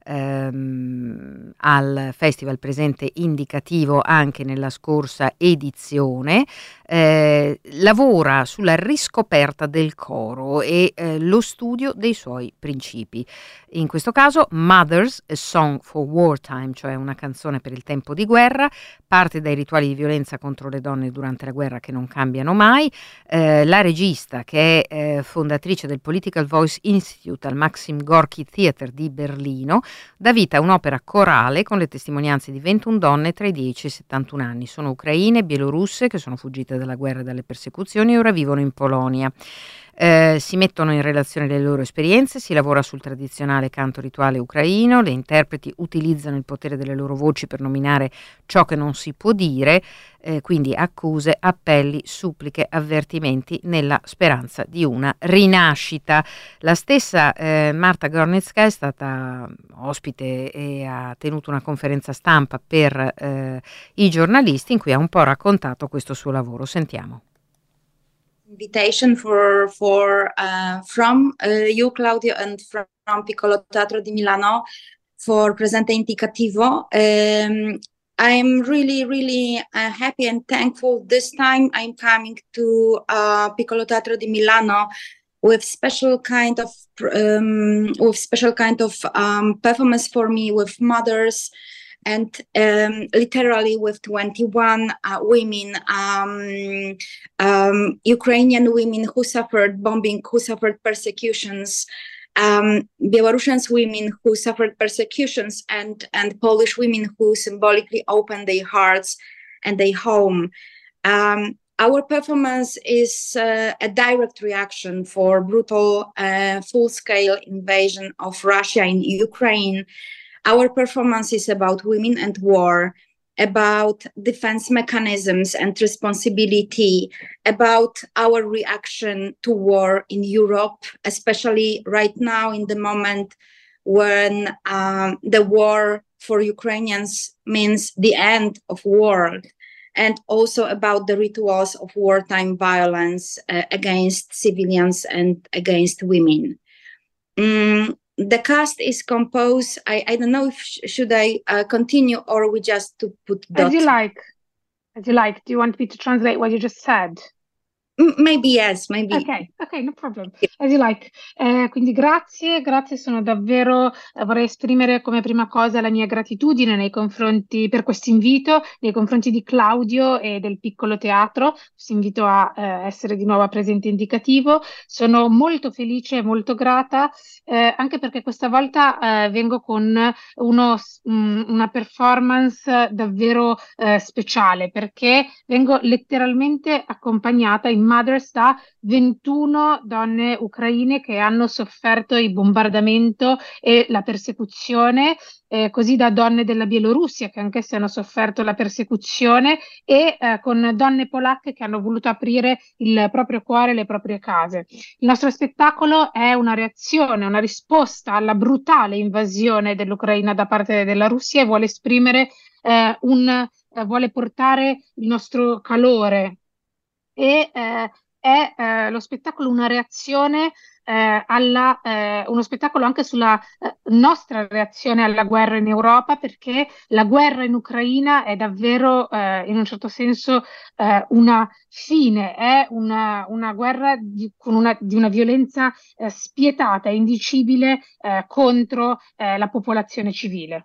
ehm, al Festival Presente Indicativo anche nella scorsa edizione, eh, lavora sulla riscoperta del coro e eh, lo studio dei suoi principi. In questo caso Mothers, a Song for Wartime, cioè una canzone per il tempo di guerra, parte dai rituali di violenza contro le donne durante la guerra che non cambiano mai. Eh, la regista, che è eh, fondatrice del Political Voice Institute al Maxim Gorky Theater di Berlino, dà vita a un'opera corale con le testimonianze di ventuno donne tra i dieci e i settantuno anni. Sono ucraine e bielorusse che sono fuggite dalla guerra e dalle persecuzioni e ora vivono in Polonia. Eh, si mettono in relazione le loro esperienze, si lavora sul tradizionale canto rituale ucraino, le interpreti utilizzano il potere delle loro voci per nominare ciò che non si può dire, eh, quindi accuse, appelli, suppliche, avvertimenti nella speranza di una rinascita. La stessa eh, Marta Gornicka è stata ospite e ha tenuto una conferenza stampa per eh, i giornalisti in cui ha un po' raccontato questo suo lavoro. Sentiamo. Invitation for for uh, from uh, you, Claudio, and from, from Piccolo Teatro di Milano for Presente Indicativo. Um, I'm really, really uh, happy and thankful. This time I'm coming to uh, Piccolo Teatro di Milano with special kind of um, with special kind of um, performance for me with mothers. and um, literally with twenty-one uh, women, um, um, Ukrainian women who suffered bombing, who suffered persecutions, um, Belarusian women who suffered persecutions, and, and Polish women who symbolically opened their hearts and their home. Um, our performance is uh, a direct reaction for brutal, uh, full-scale invasion of Russia in Ukraine. Our performance is about women and war, about defense mechanisms and responsibility, about our reaction to war in Europe, especially right now in the moment when um, the war for Ukrainians means the end of world, and also about the rituals of wartime violence uh, against civilians and against women. Mm, the cast is composed, I, I don't know if sh should I uh, continue or we just to put dot. As you like, as you like. Do you want me to translate what you just said? Maybe yes, maybe. Ok, ok, no problem. As you like. Eh, quindi grazie, grazie, sono davvero, eh, vorrei esprimere come prima cosa la mia gratitudine nei confronti, per questo invito, nei confronti di Claudio e del piccolo teatro, questo invito a eh, essere di nuovo a Presente Indicativo. Sono molto felice e molto grata, eh, anche perché questa volta eh, vengo con uno, um, una performance davvero eh, speciale, perché vengo letteralmente accompagnata in Mothers da ventuno donne ucraine che hanno sofferto il bombardamento e la persecuzione, eh, così da donne della Bielorussia che anch'esse hanno sofferto la persecuzione e eh, con donne polacche che hanno voluto aprire il proprio cuore e le proprie case. Il nostro spettacolo è una reazione, una risposta alla brutale invasione dell'Ucraina da parte della Russia e vuole esprimere eh, un, eh, vuole portare il nostro calore. E eh, è eh, lo spettacolo una reazione eh, alla eh, uno spettacolo anche sulla eh, nostra reazione alla guerra in Europa, perché la guerra in Ucraina è davvero eh, in un certo senso eh, una fine, è una, una guerra di, con una, di una violenza eh, spietata e indicibile eh, contro eh, la popolazione civile.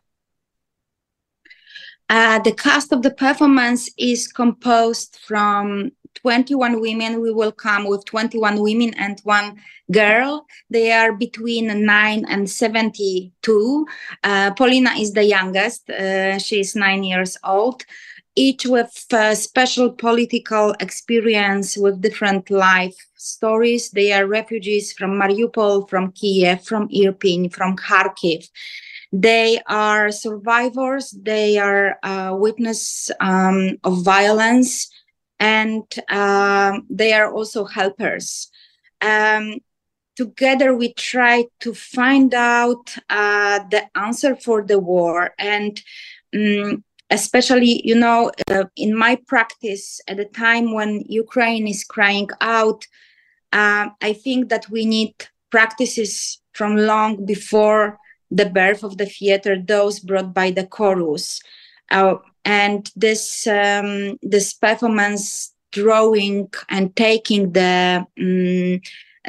Uh, the cast of the performance is composed from twenty-one women. We will come with twenty-one women and one girl. They are between nine and seventy-two. Uh, Paulina is the youngest. Uh, she is nine years old. Each with uh, special political experience, with different life stories. They are refugees from Mariupol, from Kiev, from Irpin, from Kharkiv. They are survivors. They are uh, witness um, of violence, and uh, they are also helpers. Um, together, we try to find out uh, the answer for the war, and um, especially, you know, uh, in my practice, at the time when Ukraine is crying out, uh, I think that we need practices from long before the birth of the theater, those brought by the chorus. Uh, and this um, this performance, drawing and taking the um,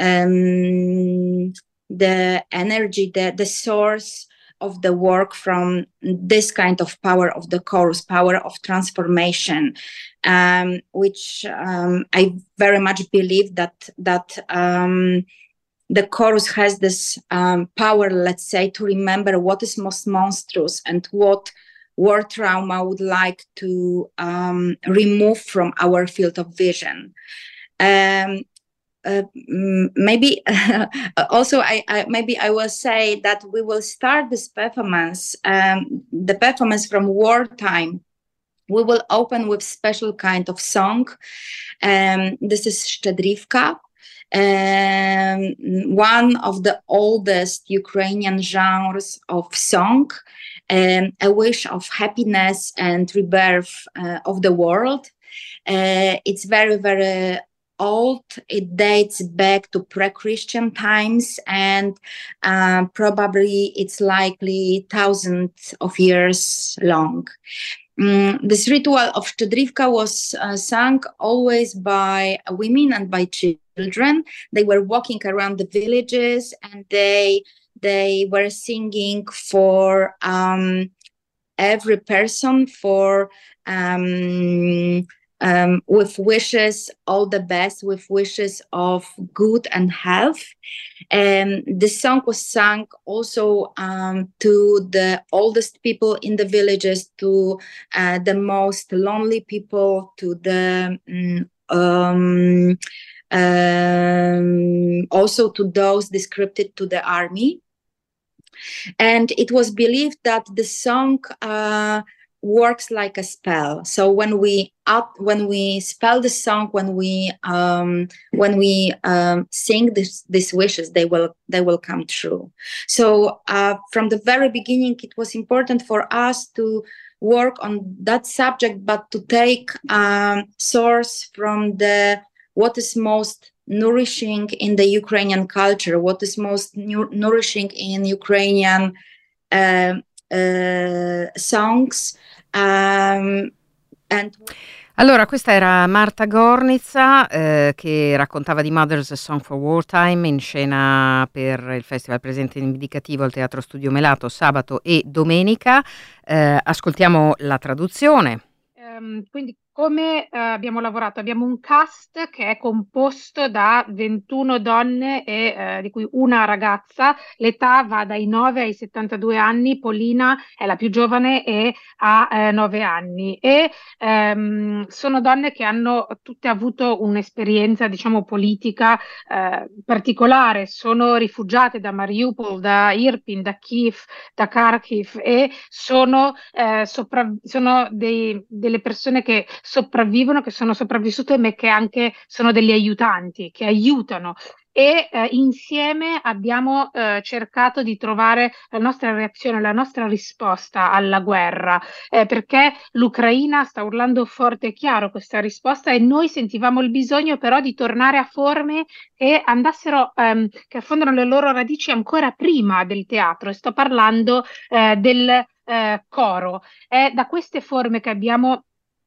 um, the energy, the, the source of the work from this kind of power of the chorus, power of transformation, um, which um, I very much believe that that um, the chorus has this um, power, let's say, to remember what is most monstrous and what war trauma would like to um, remove from our field of vision. Um, uh, maybe also, I, I maybe I will say that we will start this performance, um, the performance from wartime. We will open with special kind of song. Um, this is Szczedrivka. Um, one of the oldest Ukrainian genres of song, um, a wish of happiness and rebirth uh, of the world. Uh, it's very, very old. It dates back to pre-Christian times, and uh, probably it's likely thousands of years long. Um, this ritual of Szczedrivka was uh, sung always by women and by children. They were walking around the villages, and they they were singing for um, every person for um, um, with wishes all the best, with wishes of good and health. And the song was sung also um, to the oldest people in the villages, to uh, the most lonely people, to the um, um, also to those described to the army. And it was believed that the song uh, works like a spell. So when we up, when we spell the song, when we um, when we um, sing this, these wishes, they will they will come true. So uh, from the very beginning, it was important for us to work on that subject, but to take um, source from the what is most nourishing in the Ukrainian culture, what is most nu- nourishing in Ukrainian uh, uh, songs. Um, and... Allora, questa era Marta Gornitza eh, che raccontava di Mother's Song for Wartime, in scena per il Festival Presente Indicativo al Teatro Studio Melato sabato e domenica. Eh, ascoltiamo la traduzione. Um, quindi come uh, abbiamo lavorato? Abbiamo un cast che è composto da ventuno donne e uh, di cui una ragazza. L'età va dai nove ai settantadue anni. Polina è la più giovane e ha uh, nove anni. E um, sono donne che hanno tutte avuto un'esperienza, diciamo, politica uh, particolare. Sono rifugiate da Mariupol, da Irpin, da Kiev, da Kharkiv e sono, uh, sopra- sono dei, delle persone che sopravvivono, che sono sopravvissute, ma che anche sono degli aiutanti, che aiutano. E eh, insieme abbiamo eh, cercato di trovare la nostra reazione, la nostra risposta alla guerra, eh, perché l'Ucraina sta urlando forte e chiaro questa risposta e noi sentivamo il bisogno però di tornare a forme che andassero, ehm, che affondano le loro radici ancora prima del teatro. E sto parlando eh, del eh, coro. È da queste forme che abbiamo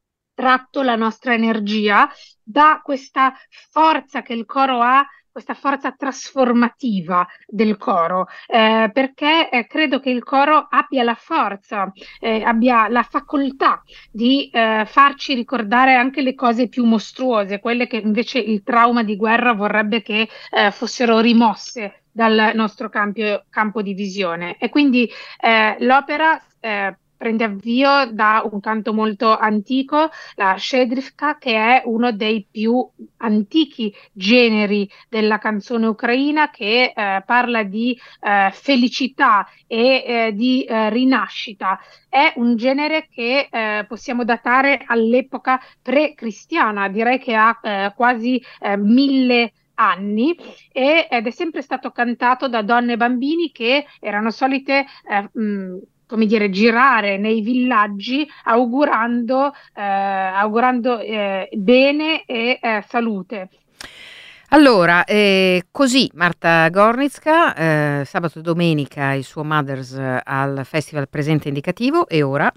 tratto la nostra energia, da questa forza che il coro ha, questa forza trasformativa del coro, eh, perché eh, credo che il coro abbia la forza, eh, abbia la facoltà di eh, farci ricordare anche le cose più mostruose, quelle che invece il trauma di guerra vorrebbe che eh, fossero rimosse dal nostro campo, campo di visione. E quindi eh, l'opera eh, prende avvio da un canto molto antico, la Shedrivka, che è uno dei più antichi generi della canzone ucraina, che eh, parla di eh, felicità e eh, di eh, rinascita. È un genere che eh, possiamo datare all'epoca pre-cristiana, direi che ha eh, quasi eh, mille anni, e, ed è sempre stato cantato da donne e bambini che erano solite eh, mh, come dire, girare nei villaggi augurando, eh, augurando eh, bene e eh, salute. Allora, eh, così Marta Gornitska, eh, sabato e domenica il suo Mothers al Festival Presente Indicativo. E ora...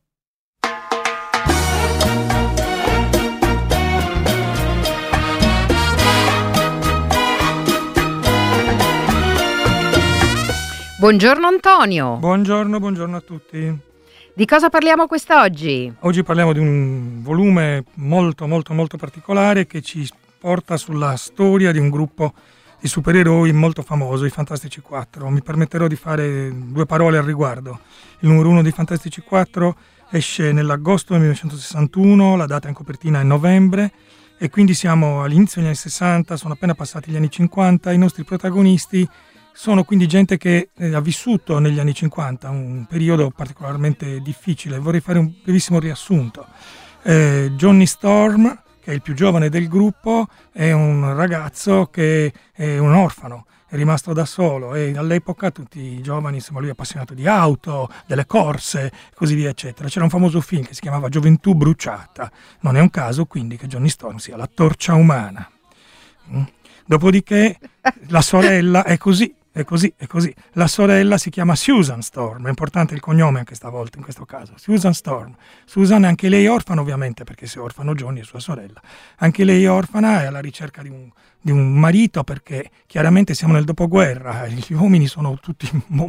Buongiorno Antonio. Buongiorno, buongiorno a tutti. Di cosa parliamo quest'oggi? Oggi parliamo di un volume molto molto molto particolare che ci porta sulla storia di un gruppo di supereroi molto famoso, i Fantastici quattro. Mi permetterò di fare due parole al riguardo. Il numero uno dei Fantastici quattro esce nell'agosto del millenovecentosessantuno, la data in copertina è novembre, e quindi siamo all'inizio degli anni sessanta, sono appena passati gli anni cinquanta. I nostri protagonisti sono quindi gente che eh, ha vissuto negli anni cinquanta un periodo particolarmente difficile. Vorrei fare un brevissimo riassunto. Eh, Johnny Storm, che è il più giovane del gruppo, è un ragazzo che è un orfano, è rimasto da solo, e all'epoca tutti i giovani, insomma, lui è appassionato di auto, delle corse, così via, eccetera. C'era un famoso film che si chiamava Gioventù bruciata. Non è un caso quindi che Johnny Storm sia la torcia umana. Mm. Dopodiché la sorella è così. è così, è così. La sorella si chiama Susan Storm, è importante il cognome anche stavolta in questo caso. Susan Storm. Susan è anche lei orfana ovviamente, perché se orfano Johnny e sua sorella. Anche lei orfana, è alla ricerca di un, di un marito, perché chiaramente siamo nel dopoguerra, gli uomini sono tutti,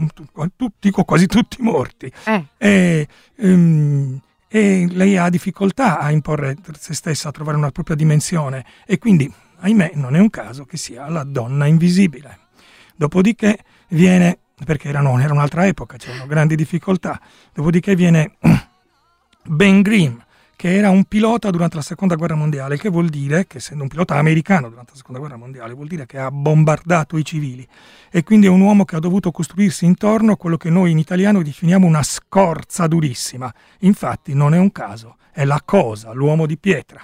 tutti o quasi tutti morti. Eh. E, um, e lei ha difficoltà a imporre se stessa, a trovare una propria dimensione, e quindi, ahimè, non è un caso che sia la donna invisibile. Dopodiché viene, perché era, no, era un'altra epoca, c'erano grandi difficoltà, dopodiché viene Ben Grimm, che era un pilota durante la seconda guerra mondiale, che vuol dire, che essendo un pilota americano durante la seconda guerra mondiale, vuol dire che ha bombardato i civili, e quindi è un uomo che ha dovuto costruirsi intorno a quello che noi in italiano definiamo una scorza durissima. Infatti non è un caso, è la cosa, l'uomo di pietra.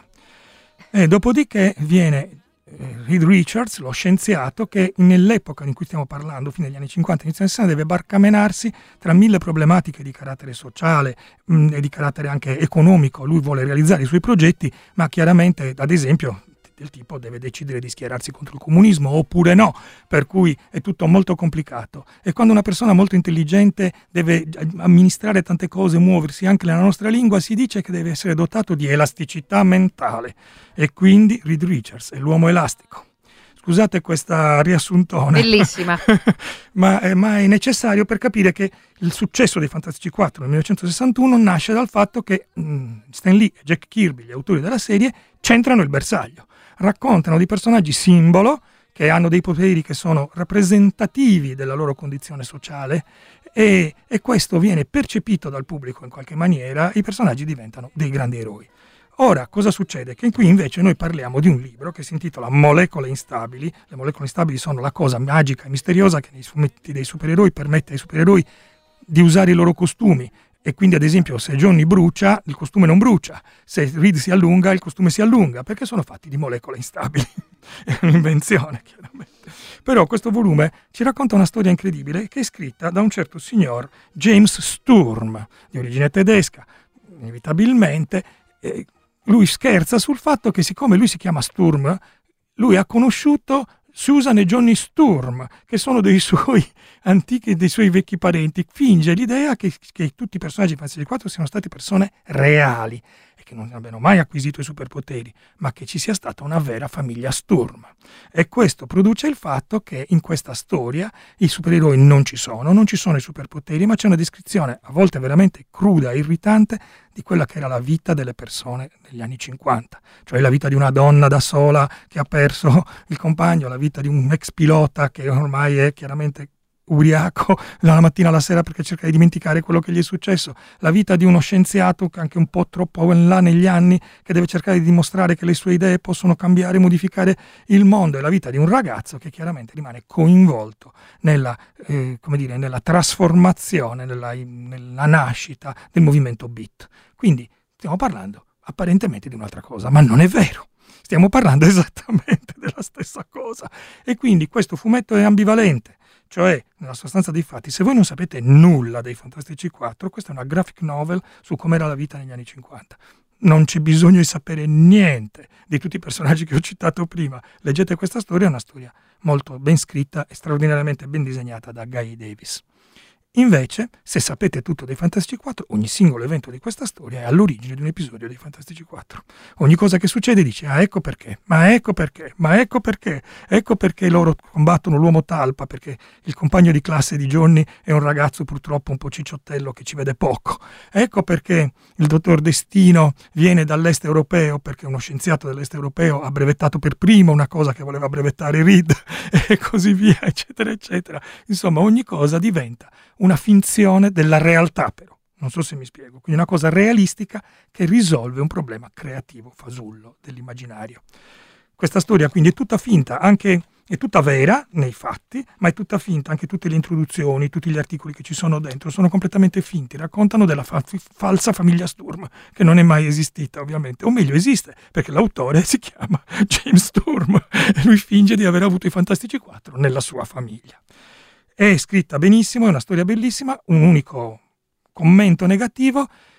E dopodiché viene Reed Richards, lo scienziato, che nell'epoca in cui stiamo parlando, fine degli anni cinquanta, inizio anni sessanta, deve barcamenarsi tra mille problematiche di carattere sociale mh, e di carattere anche economico. Lui vuole realizzare i suoi progetti, ma chiaramente, ad esempio, del tipo deve decidere di schierarsi contro il comunismo oppure no, per cui è tutto molto complicato. E quando una persona molto intelligente deve amministrare tante cose, muoversi anche nella nostra lingua, si dice che deve essere dotato di elasticità mentale, e quindi Reed Richards è l'uomo elastico. Scusate questa riassuntone. Bellissima. ma, eh, ma è necessario per capire che il successo dei Fantastici quattro nel millenovecentosessantuno nasce dal fatto che mh, Stan Lee e Jack Kirby, gli autori della serie, centrano il bersaglio. Raccontano di personaggi simbolo che hanno dei poteri che sono rappresentativi della loro condizione sociale, e, e questo viene percepito dal pubblico in qualche maniera. I personaggi diventano dei grandi eroi. Ora, cosa succede? Che qui invece noi parliamo di un libro che si intitola Molecole instabili. Le molecole instabili sono la cosa magica e misteriosa che nei fumetti dei supereroi permette ai supereroi di usare i loro costumi. E quindi, ad esempio, se Johnny brucia, il costume non brucia. Se Reed si allunga, il costume si allunga, perché sono fatti di molecole instabili. È un'invenzione, chiaramente. Però questo volume ci racconta una storia incredibile che è scritta da un certo signor James Sturm, di origine tedesca, inevitabilmente. Eh, lui scherza sul fatto che, siccome lui si chiama Sturm, lui ha conosciuto Susan e Johnny Sturm, che sono dei suoi antichi, dei suoi vecchi parenti. Finge l'idea che, che tutti i personaggi di Fantasy quattro siano stati persone reali e che non abbiano mai acquisito i superpoteri, ma che ci sia stata una vera famiglia Sturm. E questo produce il fatto che in questa storia i supereroi non ci sono, non ci sono i superpoteri, ma c'è una descrizione a volte veramente cruda e irritante di quella che era la vita delle persone negli anni cinquanta, cioè la vita di una donna da sola che ha perso il compagno, la vita di un ex pilota che ormai è chiaramente ubriaco dalla mattina alla sera perché cerca di dimenticare quello che gli è successo, la vita di uno scienziato che anche un po' troppo in là negli anni, che deve cercare di dimostrare che le sue idee possono cambiare e modificare il mondo, e la vita di un ragazzo che chiaramente rimane coinvolto nella, eh, come dire, nella trasformazione, nella, nella nascita del movimento beat. Quindi stiamo parlando apparentemente di un'altra cosa, ma non è vero. Stiamo parlando esattamente della stessa cosa, e quindi questo fumetto è ambivalente. Cioè, nella sostanza dei fatti, se voi non sapete nulla dei Fantastici quattro, questa è una graphic novel su com'era la vita negli anni cinquanta. Non c'è bisogno di sapere niente di tutti i personaggi che ho citato prima. Leggete questa storia, è una storia molto ben scritta e straordinariamente ben disegnata da Guy Davis. Invece, se sapete tutto dei Fantastici quattro, ogni singolo evento di questa storia è all'origine di un episodio dei Fantastici quattro. Ogni cosa che succede dice, ah, ecco perché, ma ecco perché, ma ecco perché, ecco perché loro combattono l'uomo talpa, perché il compagno di classe di Johnny è un ragazzo purtroppo un po' cicciottello che ci vede poco. Ecco perché il dottor Destino viene dall'est europeo, perché uno scienziato dell'est europeo ha brevettato per primo una cosa che voleva brevettare Reed, e così via, eccetera, eccetera. Insomma, ogni cosa diventa una finzione della realtà, però. Non so se mi spiego. Quindi una cosa realistica che risolve un problema creativo, fasullo, dell'immaginario. Questa storia quindi è tutta finta, anche è tutta vera nei fatti, ma è tutta finta, anche tutte le introduzioni, tutti gli articoli che ci sono dentro sono completamente finti, raccontano della fa- falsa famiglia Sturm, che non è mai esistita ovviamente, o meglio esiste, perché l'autore si chiama James Sturm e lui finge di aver avuto i Fantastici quattro nella sua famiglia. È scritta benissimo, è una storia bellissima, un unico commento negativo: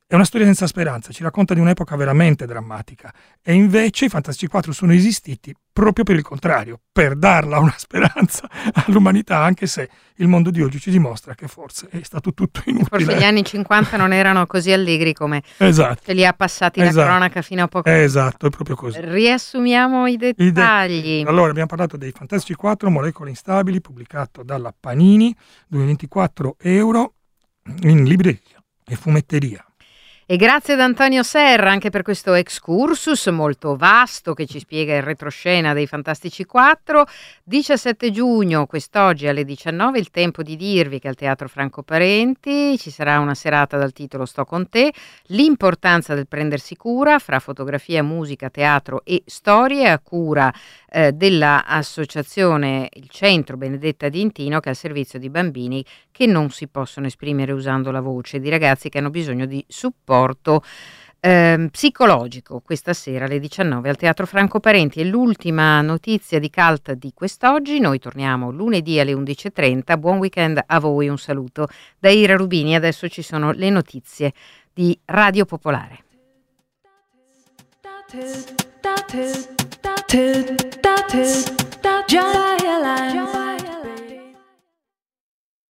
è una storia senza speranza, ci racconta di un'epoca veramente drammatica, e invece i Fantastici quattro sono esistiti proprio per il contrario, per darla una speranza all'umanità, anche se il mondo di oggi ci dimostra che forse è stato tutto inutile. Forse gli anni cinquanta non erano così allegri come esatto. ce li ha passati esatto. la cronaca fino a poco tempo. Esatto, è proprio così. Riassumiamo i dettagli. I de- allora, abbiamo parlato dei Fantastici quattro, Molecole instabili, pubblicato dalla Panini, duecentoventiquattro euro in libreria e fumetteria. E grazie ad Antonio Serra anche per questo excursus molto vasto che ci spiega il retroscena dei Fantastici quattro. diciassette giugno, quest'oggi alle diciannove, il tempo di dirvi che al Teatro Franco Parenti ci sarà una serata dal titolo Sto con te, l'importanza del prendersi cura fra fotografia, musica, teatro e storie a cura eh, dell'associazione Il Centro Benedetta D'Intino, che è al servizio di bambini che non si possono esprimere usando la voce, di ragazzi che hanno bisogno di supporto eh, psicologico. Questa sera alle diciannove al Teatro Franco Parenti. È l'ultima notizia di Cult di quest'oggi. Noi torniamo lunedì alle undici e trenta. Buon weekend a voi, un saluto da Ira Rubini. Adesso ci sono le notizie di Radio Popolare. Giant